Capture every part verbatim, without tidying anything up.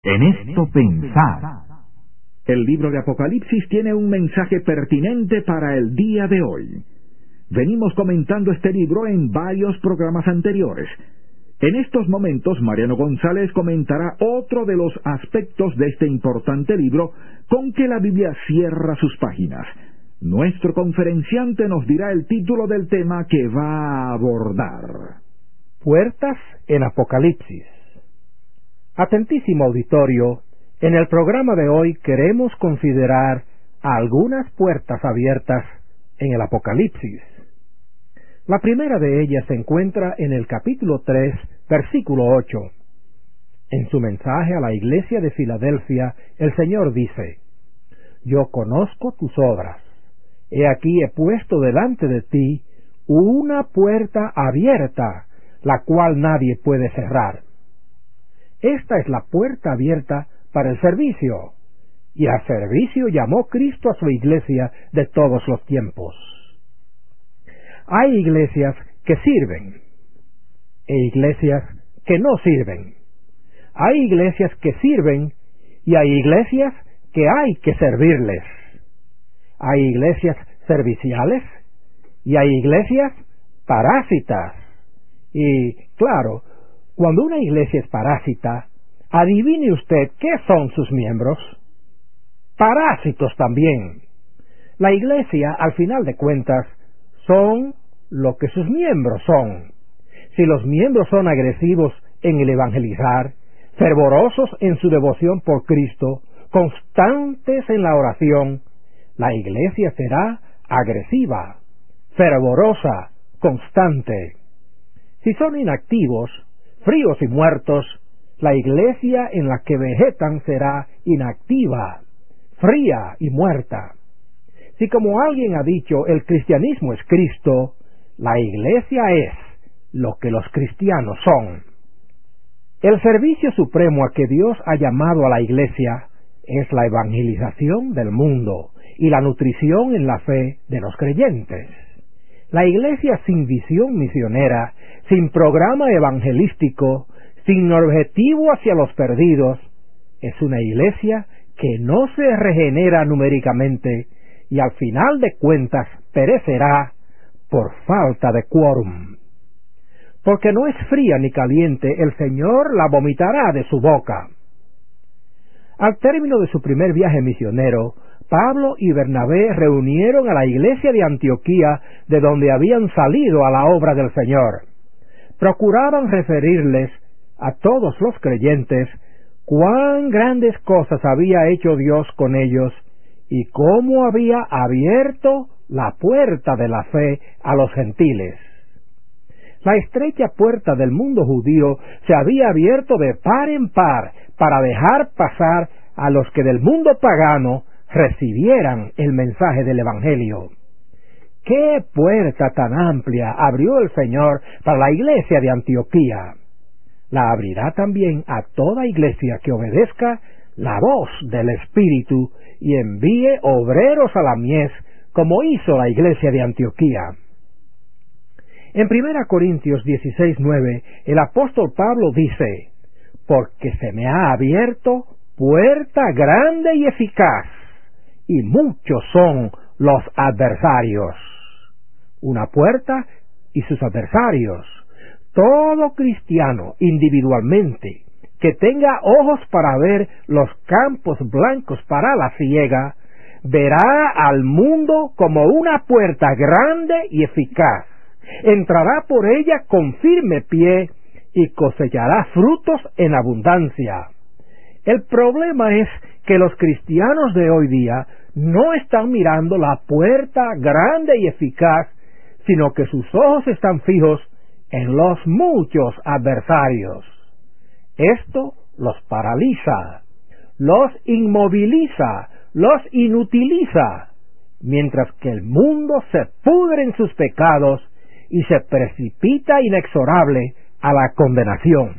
En esto pensad. El libro de Apocalipsis tiene un mensaje pertinente para el día de hoy. Venimos comentando este libro en varios programas anteriores. En estos momentos, Mariano González comentará otro de los aspectos de este importante libro con que la Biblia cierra sus páginas. Nuestro conferenciante nos dirá el título del tema que va a abordar. Puertas en Apocalipsis. Atentísimo auditorio, en el programa de hoy queremos considerar algunas puertas abiertas en el Apocalipsis. La primera de ellas se encuentra en el capítulo tres, versículo ocho. En su mensaje a la iglesia de Filadelfia, el Señor dice: Yo conozco tus obras. He aquí he puesto delante de ti una puerta abierta, la cual nadie puede cerrar. Esta es la puerta abierta para el servicio, y a servicio llamó Cristo a su iglesia de todos los tiempos. Hay iglesias que sirven, e iglesias que no sirven. Hay iglesias que sirven, y hay iglesias que hay que servirles. Hay iglesias serviciales, y hay iglesias parásitas. Y, claro, cuando una iglesia es parásita, adivine usted qué son sus miembros. Parásitos también. La iglesia, al final de cuentas, son lo que sus miembros son. Si los miembros son agresivos en el evangelizar, fervorosos en su devoción por Cristo, constantes en la oración, la iglesia será agresiva, fervorosa, constante. Si son inactivos, fríos y muertos, la iglesia en la que vegetan será inactiva, fría y muerta. Si, como alguien ha dicho, el cristianismo es Cristo, la iglesia es lo que los cristianos son. El servicio supremo a que Dios ha llamado a la iglesia es la evangelización del mundo y la nutrición en la fe de los creyentes. La iglesia sin visión misionera, sin programa evangelístico, sin objetivo hacia los perdidos, es una iglesia que no se regenera numéricamente y al final de cuentas perecerá por falta de quórum. Porque no es fría ni caliente, el Señor la vomitará de su boca. Al término de su primer viaje misionero, Pablo y Bernabé reunieron a la iglesia de Antioquía, de donde habían salido a la obra del Señor. Procuraban referirles a todos los creyentes cuán grandes cosas había hecho Dios con ellos y cómo había abierto la puerta de la fe a los gentiles. La estrecha puerta del mundo judío se había abierto de par en par para dejar pasar a los que del mundo pagano recibieran el mensaje del Evangelio. ¡Qué puerta tan amplia abrió el Señor para la iglesia de Antioquía! La abrirá también a toda iglesia que obedezca la voz del Espíritu y envíe obreros a la mies, como hizo la iglesia de Antioquía. En primera Corintios dieciséis nueve, el apóstol Pablo dice: Porque se me ha abierto puerta grande y eficaz, y muchos son los adversarios. Una puerta y sus adversarios. Todo cristiano, individualmente, que tenga ojos para ver los campos blancos para la siega, verá al mundo como una puerta grande y eficaz. Entrará por ella con firme pie y cosechará frutos en abundancia. El problema es que los cristianos de hoy día no están mirando la puerta grande y eficaz, sino que sus ojos están fijos en los muchos adversarios. Esto los paraliza, los inmoviliza, los inutiliza, mientras que el mundo se pudre en sus pecados y se precipita inexorable a la condenación.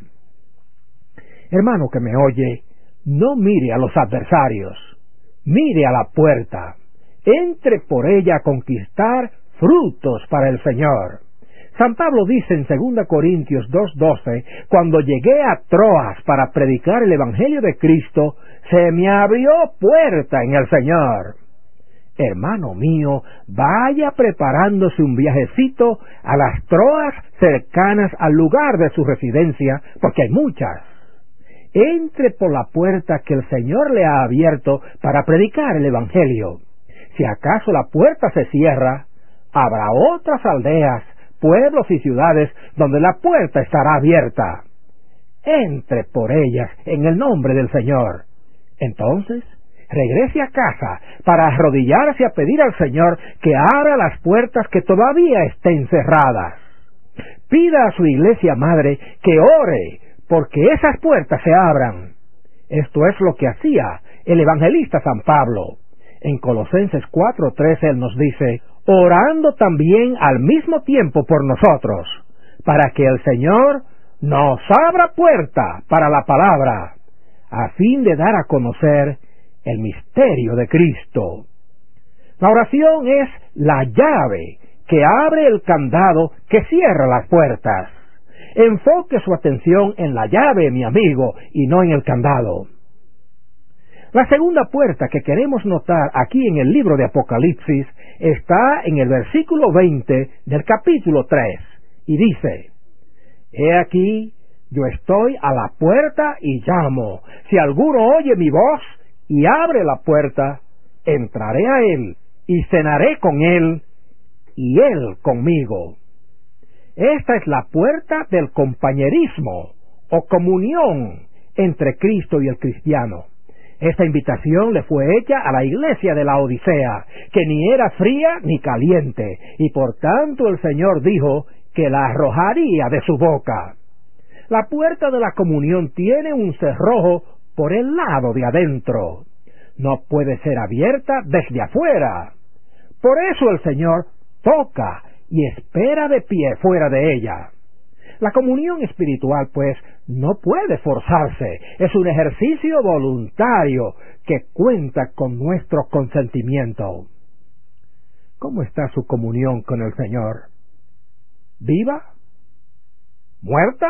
Hermano que me oye, no mire a los adversarios, mire a la puerta, entre por ella a conquistar frutos para el Señor. San Pablo dice en segunda Corintios dos doce, cuando llegué a Troas para predicar el Evangelio de Cristo, se me abrió puerta en el Señor. Hermano mío, vaya preparándose un viajecito a las Troas cercanas al lugar de su residencia, porque hay muchas. Entre por la puerta que el Señor le ha abierto para predicar el Evangelio. Si acaso la puerta se cierra, habrá otras aldeas, pueblos y ciudades donde la puerta estará abierta. Entre por ellas en el nombre del Señor. Entonces, regrese a casa para arrodillarse a pedir al Señor que abra las puertas que todavía estén cerradas. Pida a su iglesia madre que ore porque esas puertas se abran. Esto es lo que hacía el evangelista San Pablo. En Colosenses cuatro trece él nos dice, orando también al mismo tiempo por nosotros, para que el Señor nos abra puerta para la palabra, a fin de dar a conocer el misterio de Cristo. La oración es la llave que abre el candado que cierra las puertas. Enfoque su atención en la llave, mi amigo, y no en el candado. La segunda puerta que queremos notar aquí en el libro de Apocalipsis está en el versículo veinte del capítulo tres, y dice, He aquí, yo estoy a la puerta y llamo. Si alguno oye mi voz y abre la puerta, entraré a él y cenaré con él y él conmigo. Esta es la puerta del compañerismo o comunión entre Cristo y el cristiano. Esta invitación le fue hecha a la iglesia de la Odisea, que ni era fría ni caliente, y por tanto el Señor dijo que la arrojaría de su boca. La puerta de la comunión tiene un cerrojo por el lado de adentro. No puede ser abierta desde afuera. Por eso el Señor toca y espera de pie fuera de ella. La comunión espiritual, pues, no puede forzarse. Es un ejercicio voluntario que cuenta con nuestro consentimiento. ¿Cómo está su comunión con el Señor? ¿Viva? ¿Muerta?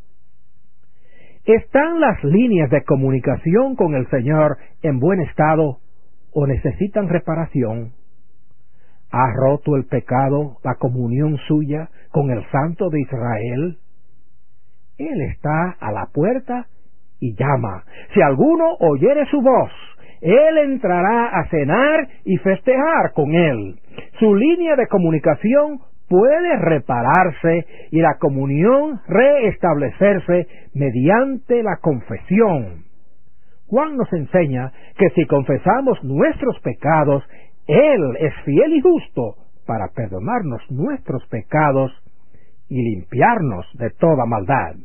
¿Están las líneas de comunicación con el Señor en buen estado o necesitan reparación? ¿Ha roto el pecado la comunión suya con el Santo de Israel? Él está a la puerta y llama. Si alguno oyere su voz, Él entrará a cenar y festejar con él. Su línea de comunicación puede repararse y la comunión reestablecerse mediante la confesión. Juan nos enseña que si confesamos nuestros pecados, Él es fiel y justo para perdonarnos nuestros pecados y limpiarnos de toda maldad.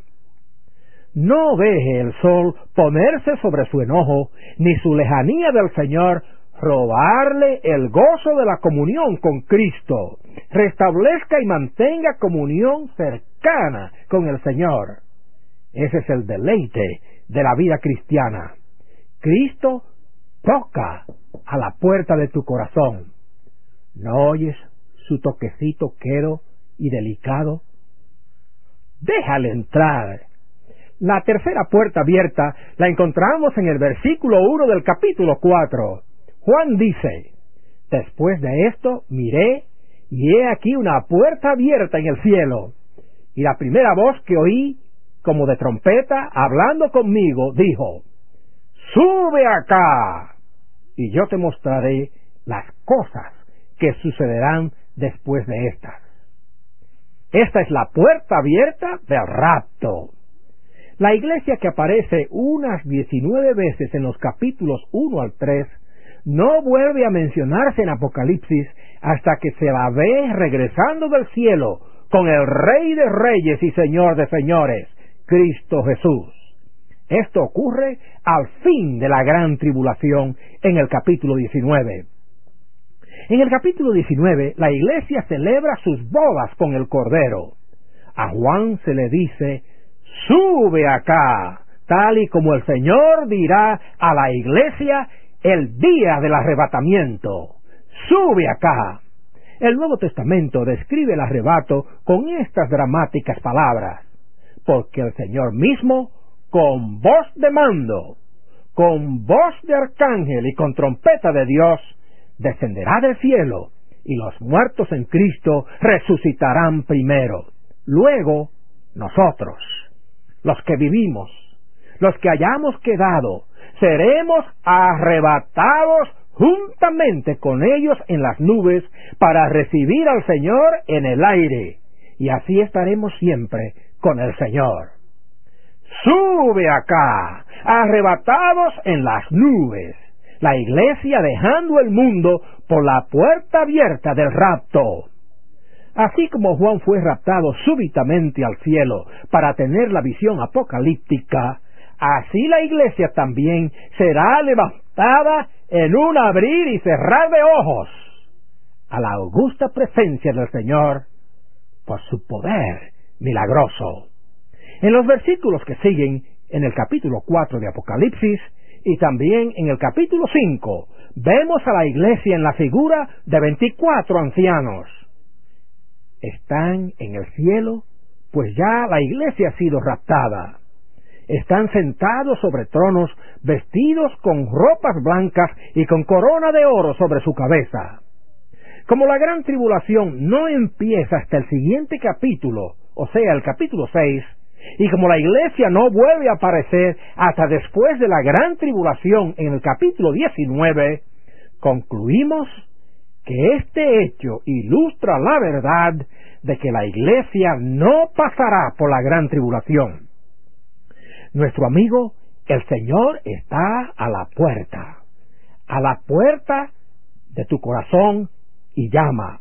No deje el sol ponerse sobre su enojo, ni su lejanía del Señor robarle el gozo de la comunión con Cristo. Restablezca y mantenga comunión cercana con el Señor. Ese es el deleite de la vida cristiana. Cristo toca a la puerta de tu corazón. ¿No oyes su toquecito quedo y delicado? Déjale entrar. La tercera puerta abierta la encontramos en el versículo uno del capítulo cuatro. Juan dice, después de esto miré, y he aquí una puerta abierta en el cielo. Y la primera voz que oí, como de trompeta, hablando conmigo, dijo, sube acá, y yo te mostraré las cosas que sucederán después de estas. Esta es la puerta abierta del rapto. La iglesia que aparece unas diecinueve veces en los capítulos uno al tres, no vuelve a mencionarse en Apocalipsis hasta que se la ve regresando del cielo con el Rey de Reyes y Señor de Señores, Cristo Jesús. Esto ocurre al fin de la gran tribulación en el capítulo diecinueve. En el capítulo diecinueve, la iglesia celebra sus bodas con el Cordero. A Juan se le dice, sube acá, tal y como el Señor dirá a la iglesia el día del arrebatamiento. Sube acá. El Nuevo Testamento describe el arrebato con estas dramáticas palabras: porque el Señor mismo, con voz de mando, con voz de arcángel y con trompeta de Dios, descenderá del cielo, y los muertos en Cristo resucitarán primero. Luego, nosotros, los que vivimos, los que hayamos quedado, seremos arrebatados juntamente con ellos en las nubes para recibir al Señor en el aire, y así estaremos siempre con el Señor. Sube acá, arrebatados en las nubes, la iglesia dejando el mundo por la puerta abierta del rapto. Así como Juan fue raptado súbitamente al cielo para tener la visión apocalíptica, así la iglesia también será levantada en un abrir y cerrar de ojos a la augusta presencia del Señor por su poder milagroso. En los versículos que siguen, en el capítulo cuatro de Apocalipsis y también en el capítulo cinco, vemos a la iglesia en la figura de veinticuatro ancianos. Están en el cielo, pues ya la iglesia ha sido raptada. Están sentados sobre tronos, vestidos con ropas blancas y con corona de oro sobre su cabeza. Como la gran tribulación no empieza hasta el siguiente capítulo, o sea, el capítulo seis, y como la iglesia no vuelve a aparecer hasta después de la gran tribulación en el capítulo diecinueve, concluimos que este hecho ilustra la verdad de que la iglesia no pasará por la gran tribulación. Nuestro amigo, el Señor está a la puerta, a la puerta de tu corazón, y llama.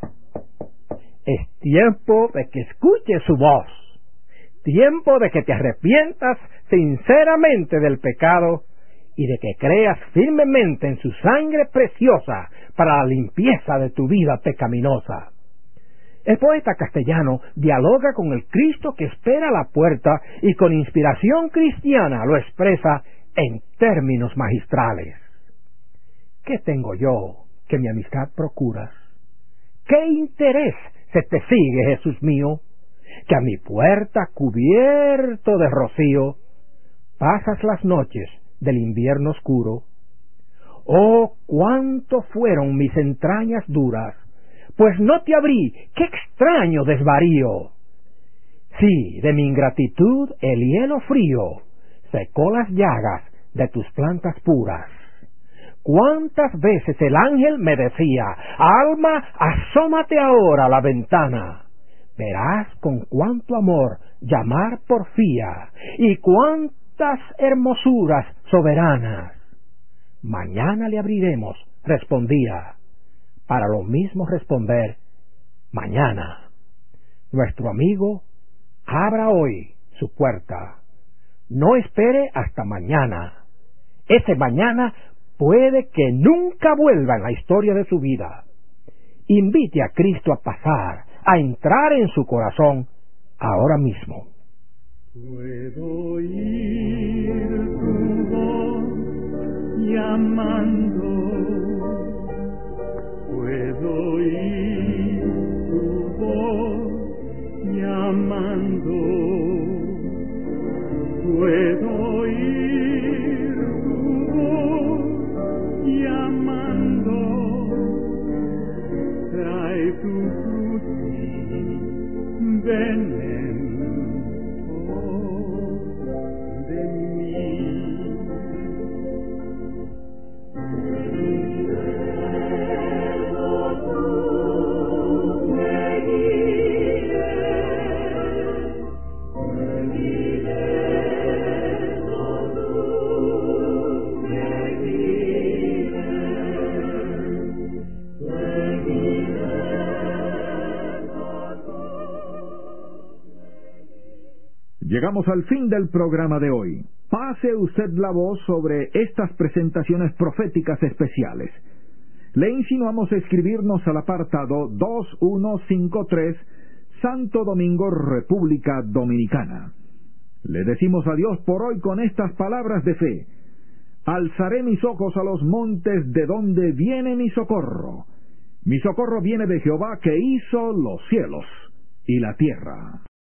Es tiempo de que escuches su voz, tiempo de que te arrepientas sinceramente del pecado y de que creas firmemente en su sangre preciosa para la limpieza de tu vida pecaminosa. El poeta castellano dialoga con el Cristo que espera a la puerta y con inspiración cristiana lo expresa en términos magistrales. ¿Qué tengo yo que mi amistad procuras? ¿Qué interés se te sigue, Jesús mío? Que a mi puerta cubierto de rocío pasas las noches del invierno oscuro. Oh, cuánto fueron mis entrañas duras, pues no te abrí, qué extraño desvarío. Sí, de mi ingratitud el hielo frío secó las llagas de tus plantas puras. Cuántas veces el ángel me decía: alma, asómate ahora a la ventana. Verás con cuánto amor llamar porfía y cuántas hermosuras soberanas. Mañana le abriremos, respondía, para lo mismo responder mañana. Nuestro amigo abra hoy su puerta. No espere hasta mañana. Ese mañana puede que nunca vuelva en la historia de su vida. Invite a Cristo a pasar, a entrar en su corazón ahora mismo. Puedo oír tu voz llamando, puedo oír tu voz llamando, puedo oír tu voz llamando, trae tu cruz, ven. Llegamos al fin del programa de hoy. Pase usted la voz sobre estas presentaciones proféticas especiales. Le insinuamos escribirnos al apartado dos uno cinco tres, Santo Domingo, República Dominicana. Le decimos adiós por hoy con estas palabras de fe. Alzaré mis ojos a los montes, de donde viene mi socorro. Mi socorro viene de Jehová que hizo los cielos y la tierra.